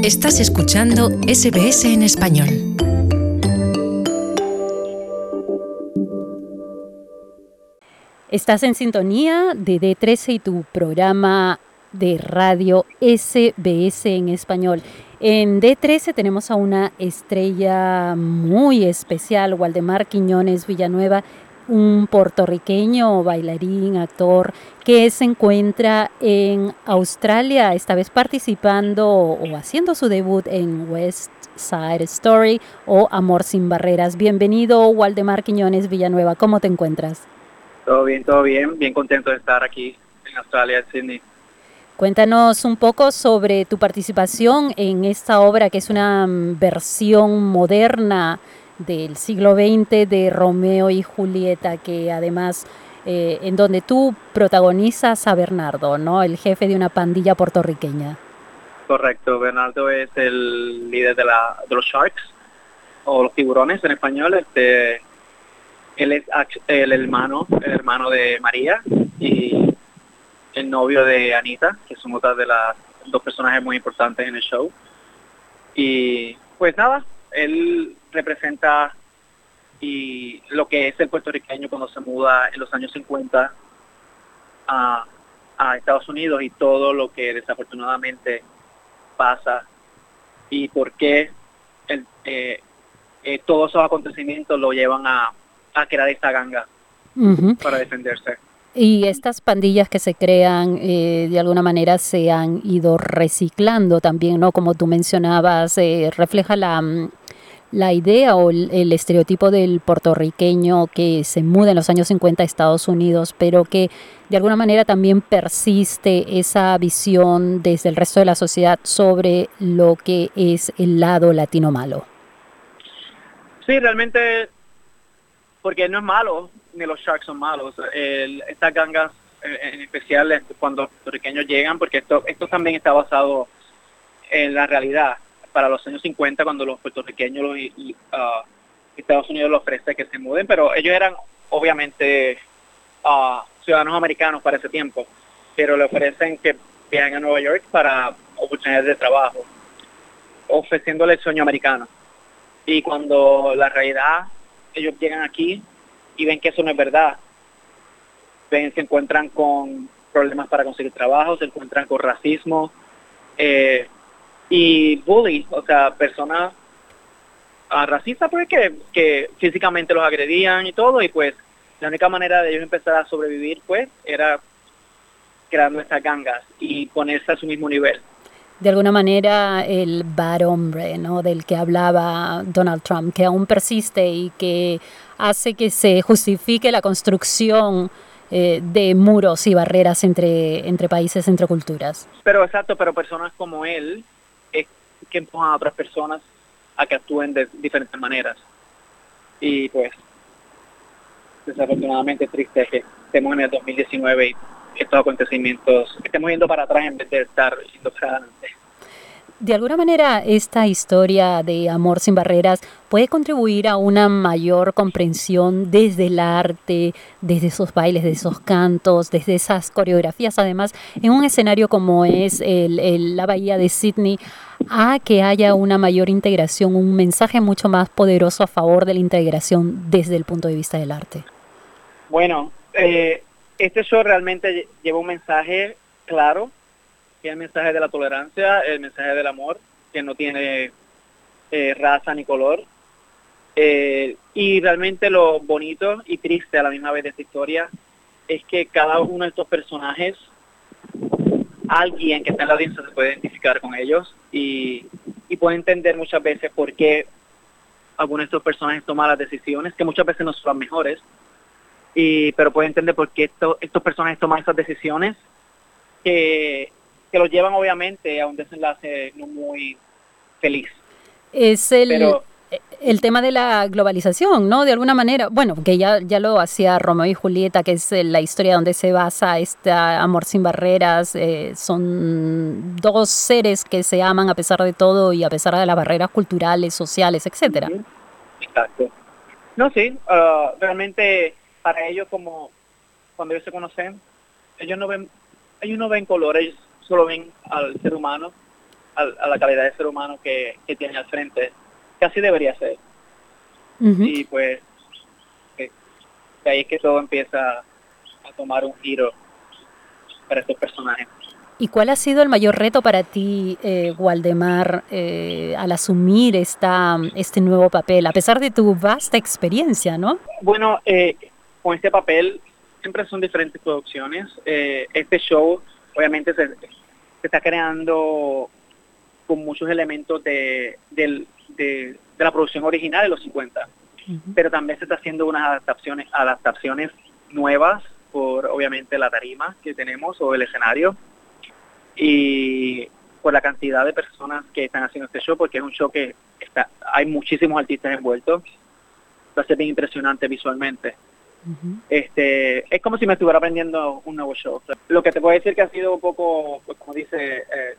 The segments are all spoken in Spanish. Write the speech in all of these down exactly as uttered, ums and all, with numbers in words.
Estás escuchando S B S en español. Estás en sintonía de D trece y tu programa de radio S B S en español. En D trece tenemos a una estrella muy especial, Waldemar Quiñones Villanueva, un puertorriqueño bailarín, actor, que se encuentra en Australia, esta vez participando o haciendo su debut en West Side Story o Amor sin Barreras. Bienvenido, Waldemar Quiñones Villanueva, ¿cómo te encuentras? Todo bien, todo bien. Bien contento de estar aquí en Australia, en Sydney. Cuéntanos un poco sobre tu participación en esta obra que es una versión moderna del siglo veinte de Romeo y Julieta, que además eh, en donde tú protagonizas a Bernardo, ¿no? El jefe de una pandilla puertorriqueña. Correcto, Bernardo es el líder de, la, de los Sharks, o los tiburones en español. Este, él es el hermano, el hermano de María y el novio de Anita, que son otras de las dos personajes muy importantes en el show. Y pues nada, él representa y lo que es el puertorriqueño cuando se muda en los años cincuenta a, a Estados Unidos y todo lo que desafortunadamente pasa y por qué el, eh, eh, todos esos acontecimientos lo llevan a, a crear esta ganga uh-huh. para defenderse. Y estas pandillas que se crean, eh, de alguna manera se han ido reciclando también, ¿no? Como tú mencionabas, eh, refleja la, la idea o el, el estereotipo del puertorriqueño que se muda en los años cincuenta a Estados Unidos, pero que de alguna manera también persiste esa visión desde el resto de la sociedad sobre lo que es el lado latino malo. Sí, realmente, porque no es malo, ni los Sharks son malos. El, estas gangas, en especial cuando los puertorriqueños llegan, porque esto esto también está basado en la realidad. Para los años cincuenta, cuando los puertorriqueños los, uh, Estados Unidos les ofrece que se muden, pero ellos eran obviamente uh, ciudadanos americanos para ese tiempo, pero le ofrecen que viajen a Nueva York para oportunidades de trabajo, ofreciéndole el sueño americano. Y cuando la realidad, ellos llegan aquí y ven que eso no es verdad, ven, se encuentran con problemas para conseguir trabajo, se encuentran con racismo eh, y bullying, o sea, personas uh, racistas porque que, que físicamente los agredían y todo, y pues la única manera de ellos empezar a sobrevivir pues era creando estas gangas y ponerse a su mismo nivel. De alguna manera el bad hombre, ¿no?, del que hablaba Donald Trump, que aún persiste y que hace que se justifique la construcción eh, de muros y barreras entre, entre países, entre culturas. Pero exacto, pero personas como él es que empujan a otras personas a que actúen de diferentes maneras. Y pues, desafortunadamente es triste que estemos en el dos mil diecinueve y estos acontecimientos estemos yendo para atrás en vez de estar yendo para adelante. De alguna manera, esta historia de Amor sin Barreras puede contribuir a una mayor comprensión desde el arte, desde esos bailes, de esos cantos, desde esas coreografías, además, en un escenario como es el, el, la Bahía de Sydney, a que haya una mayor integración, un mensaje mucho más poderoso a favor de la integración desde el punto de vista del arte. Bueno, eh, este show realmente lleva un mensaje claro, que es el mensaje de la tolerancia, el mensaje del amor, que no tiene eh, raza ni color. Eh, y realmente lo bonito y triste a la misma vez de esta historia es que cada uno de estos personajes, alguien que está en la audiencia se puede identificar con ellos y, y puede entender muchas veces por qué algunos de estos personajes toman las decisiones, que muchas veces no son las mejores, y, pero puede entender por qué esto, estos personajes toman esas decisiones que, que los llevan obviamente a un desenlace no muy feliz. Es el, pero, el tema de la globalización, ¿no? De alguna manera, bueno, que ya, ya lo hacía Romeo y Julieta, que es la historia donde se basa este Amor sin Barreras. Eh, son dos seres que se aman a pesar de todo y a pesar de las barreras culturales, sociales, etcétera. Uh-huh. Exacto. No, sí, uh, realmente para ellos, como cuando ellos se conocen, ellos no ven ellos no ven color, ellos solo ven al ser humano a, a la calidad de ser humano que, que tiene al frente, que así debería ser. Ujú. Y pues que, que ahí es que todo empieza a tomar un giro para estos personajes. ¿Y cuál ha sido el mayor reto para ti, eh, Waldemar, eh, al asumir esta, este nuevo papel, a pesar de tu vasta experiencia, ¿no? Bueno, eh, con este papel siempre son diferentes producciones. Eh, este show obviamente se, se está creando con muchos elementos de, del- de, de la producción original de los cincuenta, Ujú. pero también se está haciendo unas adaptaciones, adaptaciones nuevas por obviamente la tarima que tenemos o el escenario y por la cantidad de personas que están haciendo este show, porque es un show que está, hay muchísimos artistas envueltos. Va a ser bien impresionante visualmente. Ujú. Este, es como si me estuviera aprendiendo un nuevo show. Lo que te puedo decir que ha sido un poco, pues, como dice, eh,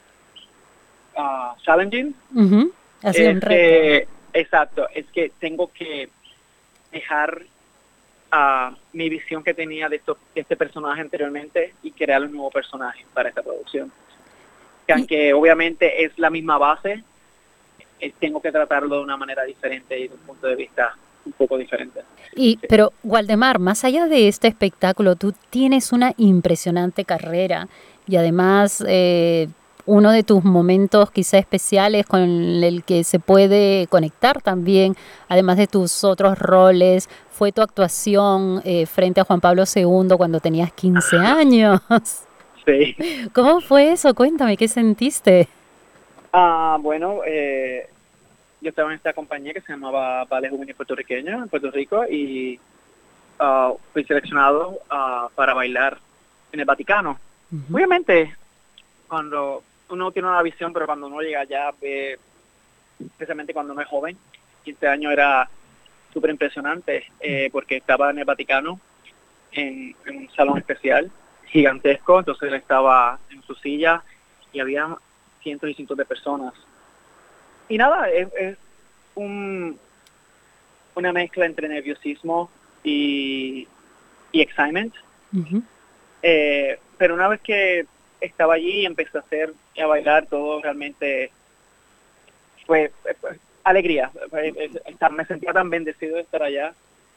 ah, challenging, Ujú. Ha sido es un reto. que, exacto, es que tengo que dejar ah, mi visión que tenía de, esto, de este personaje anteriormente y crear un nuevo personaje para esta producción. Que Y- aunque obviamente es la misma base, eh, tengo que tratarlo de una manera diferente y de un punto de vista un poco diferente. Y, pero, Waldemar, más allá de este espectáculo, tú tienes una impresionante carrera y además eh, uno de tus momentos quizá especiales con el que se puede conectar también, además de tus otros roles, fue tu actuación eh, frente a Juan Pablo segundo cuando tenías quince años. Sí. ¿Cómo fue eso? Cuéntame, ¿qué sentiste? Ah, bueno, eh, yo estaba en esta compañía que se llamaba Ballet Juvenil Puertorriqueño en Puerto Rico y ah, fui seleccionado ah, para bailar en el Vaticano. Ujú. Obviamente, cuando uno tiene una visión, pero cuando uno llega allá, ve, especialmente cuando uno es joven, quince años era súper impresionante, eh, porque estaba en el Vaticano, en, en un salón especial, gigantesco, entonces él estaba en su silla y había cientos y cientos de personas. Y nada, es, es un, una mezcla entre nerviosismo y, y excitement. Ujú. Eh, pero una vez que estaba allí y empecé a hacer y a bailar, todo realmente fue, fue- fue alegría. Fue- fue- estar- me sentía tan bendecido de estar allá,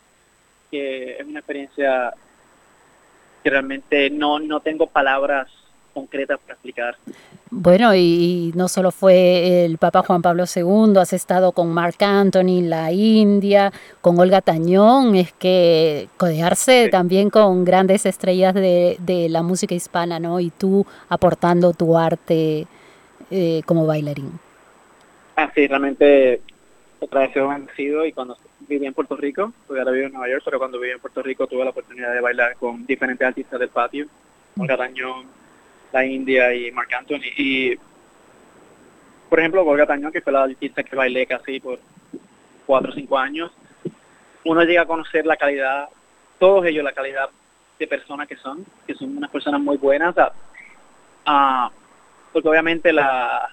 que es una experiencia que realmente no, no tengo palabras concretas para explicar. Bueno, y, y no solo fue el Papa Juan Pablo segundo, has estado con Marc Anthony, la India, con Olga Tañón, es que codearse Sí. también con grandes estrellas de, de la música hispana, ¿no? Y tú aportando tu arte eh, como bailarín. Así, realmente otra vez he sido bendecido y cuando viví en Puerto Rico, porque ahora vivo en Nueva York, pero cuando viví en Puerto Rico tuve la oportunidad de bailar con diferentes artistas del patio, Olga Tañón, la India y Marc Anthony. Y, por ejemplo, Olga Tañón, que fue la artista que bailé casi por cuatro o cinco años, uno llega a conocer la calidad, todos ellos la calidad de personas que son, que son unas personas muy buenas, ah, ah, porque obviamente la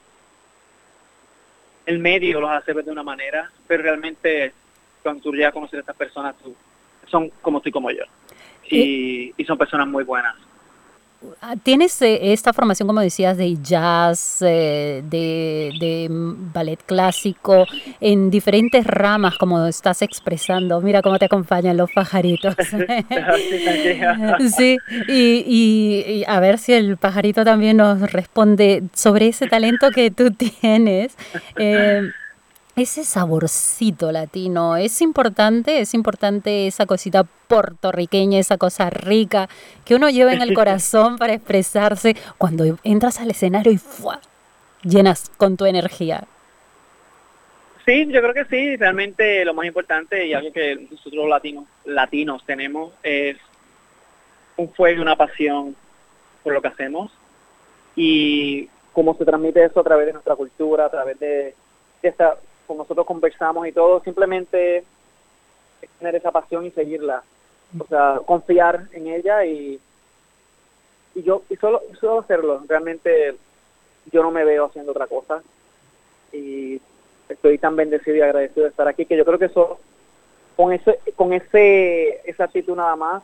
el medio los hace ver de una manera, pero realmente cuando tú llegas a conocer a estas personas, tú, son como tú y como yo. Eh, Y, y son personas muy buenas. Ah, Tienes eh, esta formación, como decías, de jazz, eh, de, de mm, ballet clásico, en diferentes ramas, como estás expresando. Mira cómo te acompañan los pajaritos. Sí, tranquila. Sí, y, y- y a ver si el pajarito también nos responde sobre ese talento que tú tienes. Eh, ese saborcito latino, es importante, es importante esa cosita puertorriqueña, esa cosa rica que uno lleva en el corazón para expresarse cuando entras al escenario y ¡fua! Llenas con tu energía. Sí, yo creo que sí. Realmente lo más importante y algo que nosotros los latinos, latinos tenemos es un fuego y una pasión por lo que hacemos. Y cómo se transmite eso a través de nuestra cultura, a través de, de esta, como nosotros conversamos y todo, simplemente es tener esa pasión y seguirla. O sea, confiar en ella y, y yo y solo, solo hacerlo. Realmente yo no me veo haciendo otra cosa y estoy tan bendecido y agradecido de estar aquí que yo creo que eso, con ese, con ese, esa actitud nada más,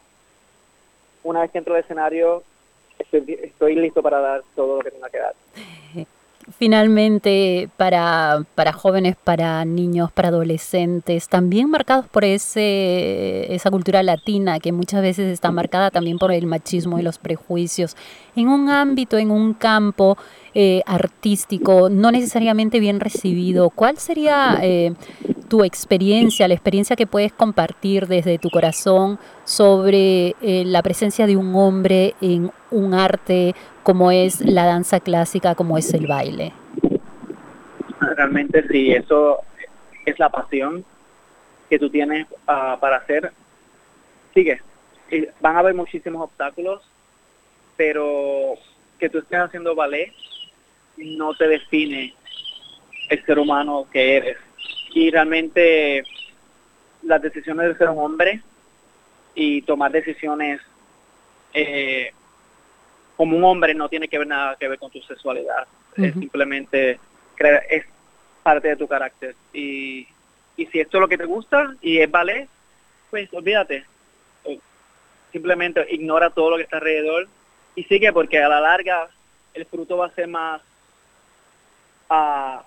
una vez que entro al escenario, estoy, estoy listo para dar todo lo que tenga que dar. Finalmente, para, para jóvenes, para niños, para adolescentes, también marcados por ese, esa cultura latina que muchas veces está marcada también por el machismo y los prejuicios, en un ámbito, en un campo eh, artístico, no necesariamente bien recibido, ¿cuál sería eh, tu experiencia, la experiencia que puedes compartir desde tu corazón sobre eh, la presencia de un hombre en un arte como es la danza clásica, como es el baile? Realmente sí, eso es la pasión que tú tienes uh, para hacer. Sigue, y van a haber muchísimos obstáculos, pero que tú estés haciendo ballet no te define el ser humano que eres. Y realmente las decisiones de ser un hombre y tomar decisiones eh, como un hombre no tiene que ver nada que ver con tu sexualidad. Uh-huh. Es simplemente creer, es parte de tu carácter. Y, y si esto es lo que te gusta y es ballet, pues olvídate. Simplemente ignora todo lo que está alrededor y sigue, porque a la larga el fruto va a ser más uh,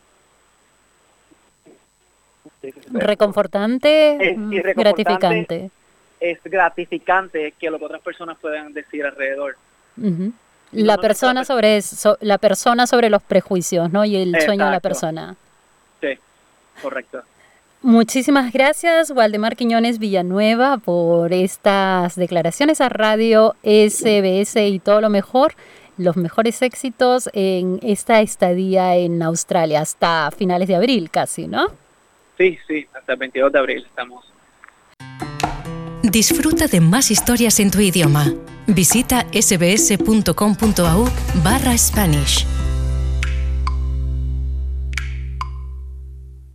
reconfortante, es, es reconfortante, gratificante. Es gratificante que lo que otras personas puedan decir alrededor. Uh-huh. La no persona sobre so, la persona sobre los prejuicios, ¿no? Y el Exacto. sueño de la persona. Sí, correcto. Muchísimas gracias, Waldemar Quiñones Villanueva, por estas declaraciones a Radio S B S y todo lo mejor, los mejores éxitos en esta estadía en Australia hasta finales de abril casi, ¿no? Sí, sí, hasta el veintidós de abril estamos. Disfruta de más historias en tu idioma. Visita sbs.com.au barra Spanish.